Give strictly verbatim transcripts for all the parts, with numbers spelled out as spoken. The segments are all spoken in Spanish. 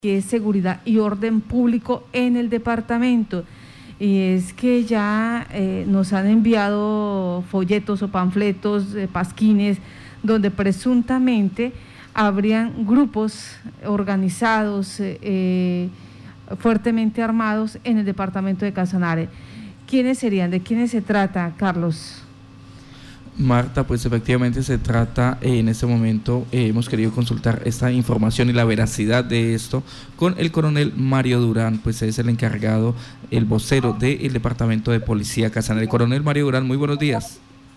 que es seguridad y orden público en el departamento. Y es que ya eh, nos han enviado folletos o panfletos, eh, pasquines, donde presuntamente habrían grupos organizados, eh, eh, fuertemente armados en el departamento de Casanare. ¿Quiénes serían? ¿De quiénes se trata, Carlos? Marta, pues efectivamente se trata, eh, en este momento eh, hemos querido consultar esta información y la veracidad de esto con el coronel Mario Durán, pues es el encargado, el vocero del Departamento de Policía Casanare. Coronel Mario Durán, muy buenos días.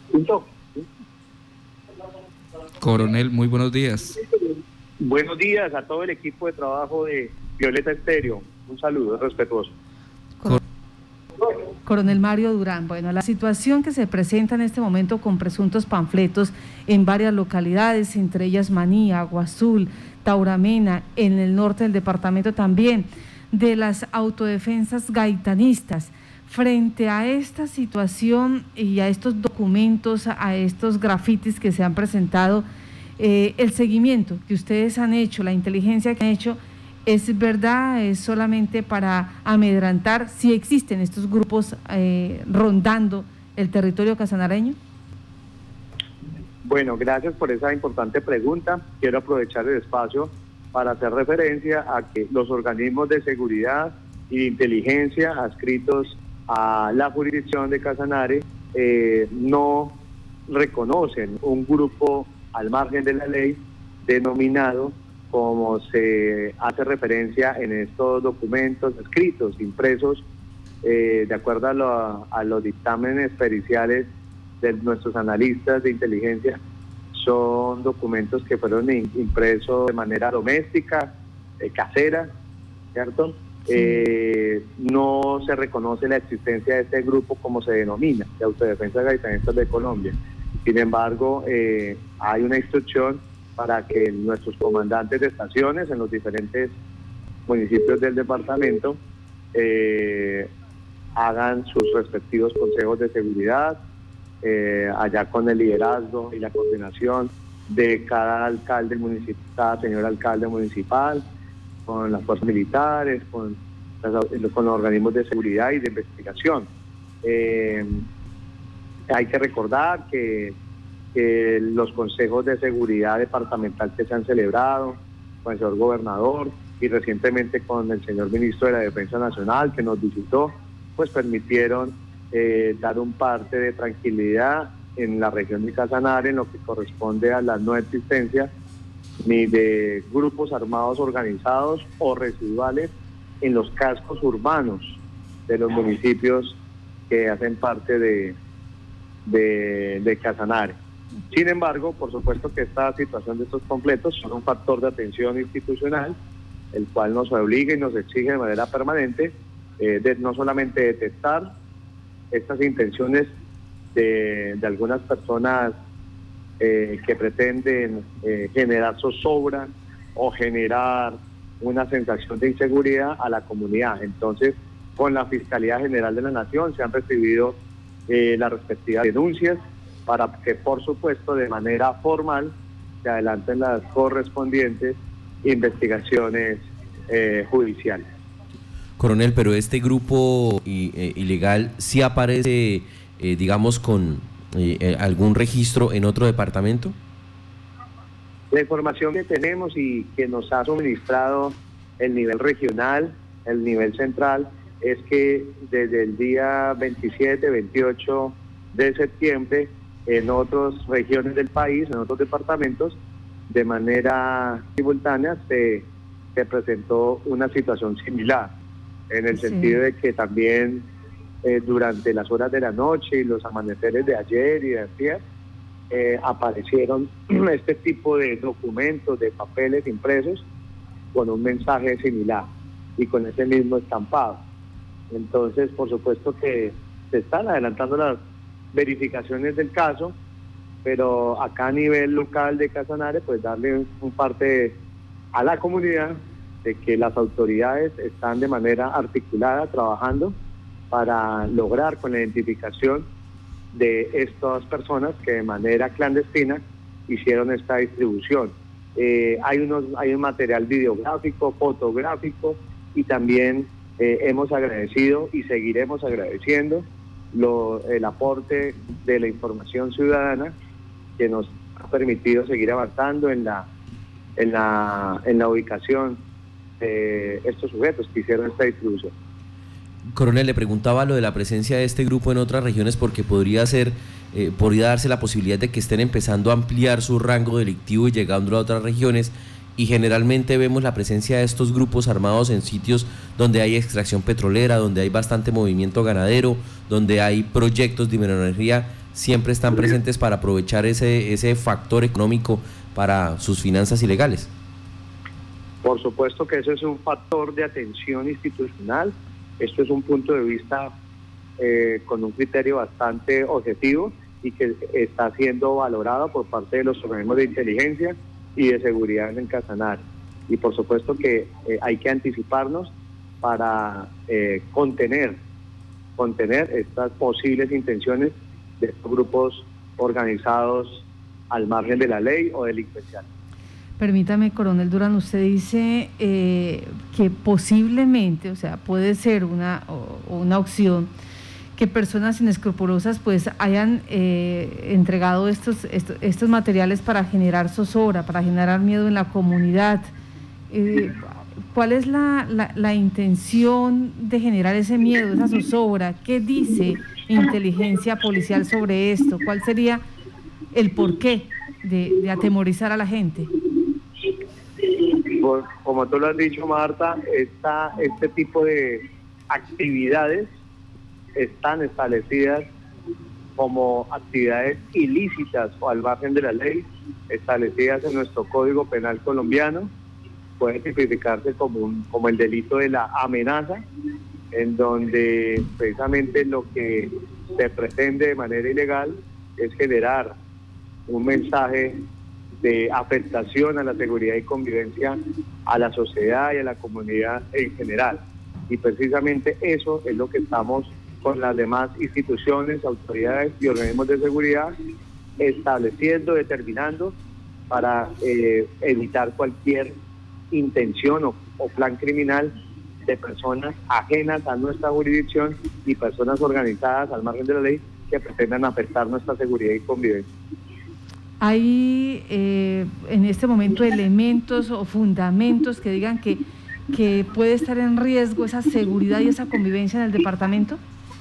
Coronel, muy buenos días. Buenos días a todo el equipo de trabajo de Violeta Estéreo. Un saludo respetuoso. Cor Coronel Mario Durán, bueno, la situación que se presenta en este momento con presuntos panfletos en varias localidades, entre ellas Maní, Agua Azul, Tauramena, en el norte del departamento también, de las autodefensas gaitanistas. Frente a esta situación y a estos documentos, a estos grafitis que se han presentado, eh, el seguimiento que ustedes han hecho, la inteligencia que han hecho, ¿es verdad? ¿Es solamente para amedrantar si existen estos grupos eh, rondando el territorio casanareño? Bueno, gracias por esa importante pregunta. Quiero aprovechar el espacio para hacer referencia a que los organismos de seguridad y de inteligencia adscritos a la jurisdicción de Casanare eh, no reconocen un grupo al margen de la ley denominado como se hace referencia en estos documentos escritos, impresos, eh, de acuerdo a, lo, a los dictámenes periciales de nuestros analistas de inteligencia. Son documentos que fueron impresos de manera doméstica, eh, casera, ¿cierto? Sí. Eh, no se reconoce la existencia de este grupo como se denomina, de Autodefensa Gaitanistas de Colombia. Sin embargo, eh, hay una instrucción para que nuestros comandantes de estaciones en los diferentes municipios del departamento eh, hagan sus respectivos consejos de seguridad, eh, allá con el liderazgo y la coordinación de cada alcalde municipal, cada señor alcalde municipal, con las fuerzas militares, con, las, con los organismos de seguridad y de investigación. Eh, hay que recordar que que los consejos de seguridad departamental que se han celebrado con el señor gobernador y recientemente con el señor ministro de la Defensa Nacional que nos visitó, pues permitieron eh, dar un parte de tranquilidad en la región de Casanare en lo que corresponde a la no existencia ni de grupos armados organizados o residuales en los cascos urbanos de los municipios que hacen parte de, de, de Casanare. Sin embargo, por supuesto que esta situación de estos completos son un factor de atención institucional, el cual nos obliga y nos exige de manera permanente eh, de no solamente detectar estas intenciones de, de algunas personas eh, que pretenden eh, generar zozobra o generar una sensación de inseguridad a la comunidad. Entonces, con la Fiscalía General de la Nación se han recibido eh, las respectivas denuncias para que, por supuesto, de manera formal se adelanten las correspondientes investigaciones eh, judiciales. Coronel, pero este grupo eh, ilegal sí aparece, eh, digamos, con eh, algún registro en otro departamento. La información que tenemos y que nos ha suministrado el nivel regional, el nivel central, es que desde el día veintisiete, veintiocho de septiembre, en otras regiones del país, en otros departamentos, de manera simultánea se, se presentó una situación similar, en el sí. sentido de que también eh, durante las horas de la noche y los amaneceres de ayer y de ayer, eh, aparecieron este tipo de documentos, de papeles impresos, con un mensaje similar y con ese mismo estampado. Entonces, por supuesto que se están adelantando las verificaciones del caso, pero acá a nivel local de Casanare, pues darle un, un parte a la comunidad de que las autoridades están de manera articulada trabajando para lograr con la identificación de estas personas que de manera clandestina hicieron esta distribución eh, hay, unos, hay un material videográfico, fotográfico, y también eh, hemos agradecido y seguiremos agradeciendo lo, el aporte de la información ciudadana que nos ha permitido seguir avanzando en la, en la, en la ubicación de estos sujetos que hicieron esta distribución. Coronel, le preguntaba lo de la presencia de este grupo en otras regiones porque podría ser, eh, podría darse la posibilidad de que estén empezando a ampliar su rango delictivo y llegando a otras regiones, y generalmente vemos la presencia de estos grupos armados en sitios donde hay extracción petrolera, donde hay bastante movimiento ganadero, donde hay proyectos de minería, siempre están presentes para aprovechar ese, ese factor económico para sus finanzas ilegales. Por supuesto que eso es un factor de atención institucional. Esto es un punto de vista eh, con un criterio bastante objetivo y que está siendo valorado por parte de los organismos de inteligencia y de seguridad en Casanare. Y por supuesto que eh, hay que anticiparnos para eh, contener, contener estas posibles intenciones de estos grupos organizados al margen de la ley o delincuenciales. Permítame, coronel Durán, usted dice eh, que posiblemente, o sea, puede ser una, o, una opción que personas inescrupulosas pues hayan eh, entregado estos, estos, estos materiales para generar zozobra, para generar miedo en la comunidad. Eh, ¿Cuál es la, la, la intención de generar ese miedo, esa zozobra? ¿Qué dice inteligencia policial sobre esto? ¿Cuál sería el porqué de, de atemorizar a la gente? Como tú lo has dicho, Marta, esta, este tipo de actividades están establecidas como actividades ilícitas o al margen de la ley, establecidas en nuestro Código Penal colombiano. Puede tipificarse como, un, como el delito de la amenaza, en donde precisamente lo que se pretende de manera ilegal es generar un mensaje de afectación a la seguridad y convivencia a la sociedad y a la comunidad en general. Y precisamente eso es lo que estamos con las demás instituciones, autoridades y organismos de seguridad estableciendo, determinando para eh, evitar cualquier intención o, o plan criminal de personas ajenas a nuestra jurisdicción y personas organizadas al margen de la ley que pretendan afectar nuestra seguridad y convivencia. ¿Hay eh, en este momento elementos o fundamentos que digan que, que puede estar en riesgo esa seguridad y esa convivencia en el departamento?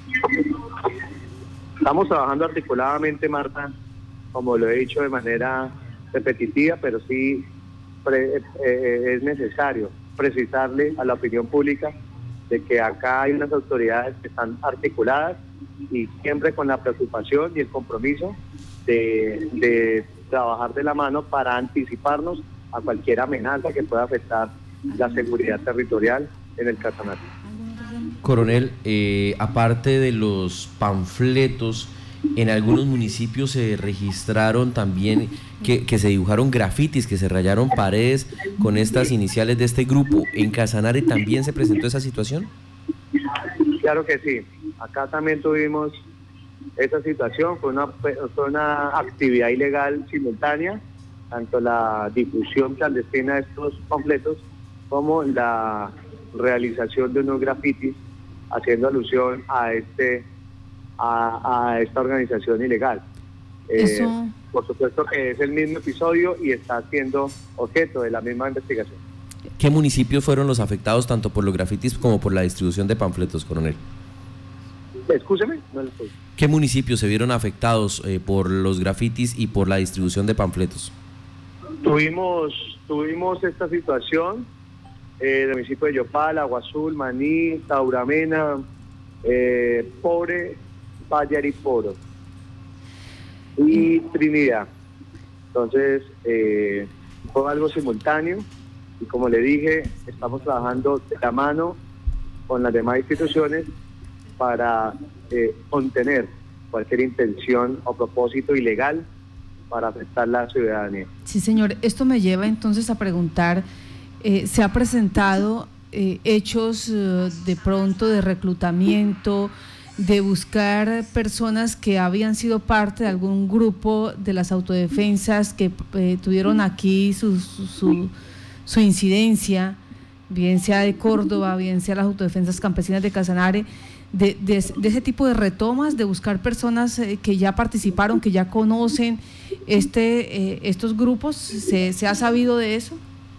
Estamos trabajando articuladamente, Marta, como lo he dicho de manera repetitiva, pero sí pre, eh, es necesario precisarle a la opinión pública de que acá hay unas autoridades que están articuladas y siempre con la preocupación y el compromiso de, de trabajar de la mano para anticiparnos a cualquier amenaza que pueda afectar la seguridad territorial en el Casanare. Coronel, eh, aparte de los panfletos, en algunos municipios se registraron también que, que se dibujaron grafitis, que se rayaron paredes con estas iniciales de este grupo. ¿En Casanare también se presentó esa situación? Claro que sí. Acá también tuvimos esa situación. Fue una, fue una actividad ilegal simultánea, tanto la difusión clandestina de estos panfletos como la realización de unos grafitis haciendo alusión a este a, a esta organización ilegal. Eh, por supuesto que es el mismo episodio y está siendo objeto de la misma investigación. ¿Qué municipios fueron los afectados tanto por los grafitis como por la distribución de panfletos, coronel? Escúcheme, no le escucho. ¿Qué municipios se vieron afectados eh, por los grafitis y por la distribución de panfletos? Tuvimos, tuvimos esta situación eh, del municipio de Yopal, Agua Azul, Maní, Tauramena, eh, Pobre, Vallariporo y Trinidad. Entonces, eh, fue algo simultáneo y como le dije, estamos trabajando de la mano con las demás instituciones para eh, contener cualquier intención o propósito ilegal para afectar la ciudadanía. Sí, señor. Esto me lleva entonces a preguntar, eh, ¿se ha presentado eh, hechos eh, de pronto de reclutamiento, de buscar personas que habían sido parte de algún grupo de las autodefensas que eh, tuvieron aquí su, su, su, su incidencia, bien sea de Córdoba, bien sea las autodefensas campesinas de Casanare, de, de, de ese tipo de retomas, de buscar personas eh, que ya participaron, que ya conocen este, eh, estos grupos? ¿Se, ¿Se ha sabido de eso?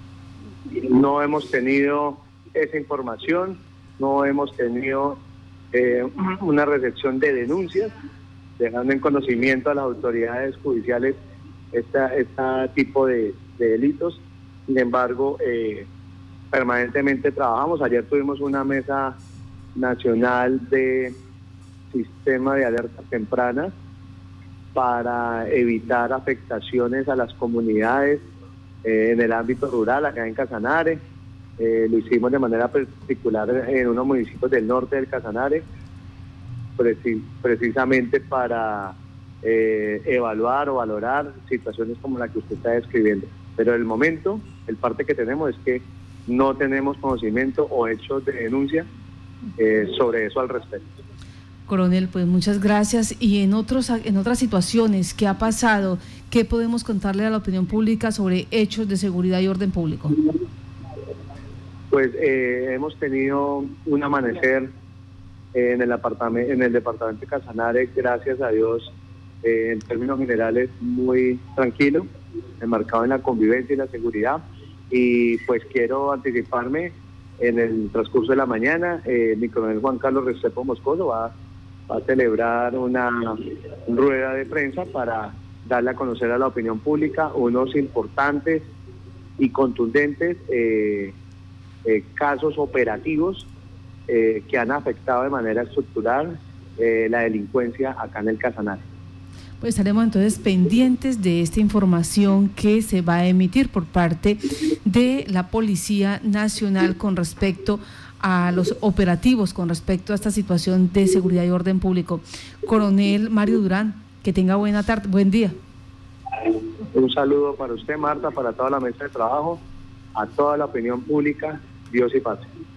No hemos tenido esa información, no hemos tenido eh, una recepción de denuncias, dejando en conocimiento a las autoridades judiciales este esta tipo de, de delitos. Sin embargo, eh, permanentemente trabajamos. Ayer tuvimos una mesa nacional de sistema de alertas tempranas para evitar afectaciones a las comunidades eh, en el ámbito rural, acá en Casanare. Eh, lo hicimos de manera particular en unos municipios del norte del Casanare, preci precisamente para eh, evaluar o valorar situaciones como la que usted está describiendo. Pero el momento, el parte que tenemos es que no tenemos conocimiento o hechos de denuncia eh, sobre eso al respecto. Coronel, pues muchas gracias. Y en otros, en otras situaciones, ¿qué ha pasado? ¿Qué podemos contarle a la opinión pública sobre hechos de seguridad y orden público? Pues eh, hemos tenido un amanecer eh, en el apartamento, en el departamento de Casanare, gracias a Dios, eh, en términos generales muy tranquilo, enmarcado en la convivencia y la seguridad. Y pues quiero anticiparme, en el transcurso de la mañana, eh, mi coronel Juan Carlos Restrepo Moscoso va, va a celebrar una rueda de prensa para darle a conocer a la opinión pública unos importantes y contundentes eh, eh, casos operativos eh, que han afectado de manera estructural eh, la delincuencia acá en el Casanare. Pues estaremos entonces pendientes de esta información que se va a emitir por parte de la Policía Nacional con respecto a los operativos, con respecto a esta situación de seguridad y orden público. Coronel Mario Durán, que tenga buena tarde, buen día. Un saludo para usted, Marta, para toda la mesa de trabajo, a toda la opinión pública. Dios y paz.